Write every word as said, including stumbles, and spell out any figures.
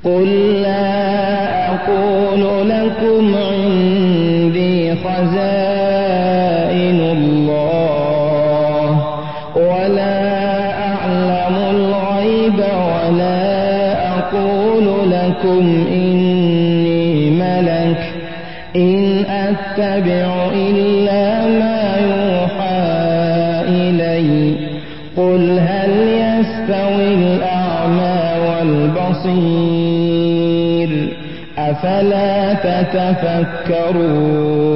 قل لا أقول لكم عندي خزائن الله ولا أعلم الغيب ولا أقول لكم إني ملك إن أتبع إلا ما يوحى إلي قل هل يستوي الأعمى والبصير أفلا تتفكرون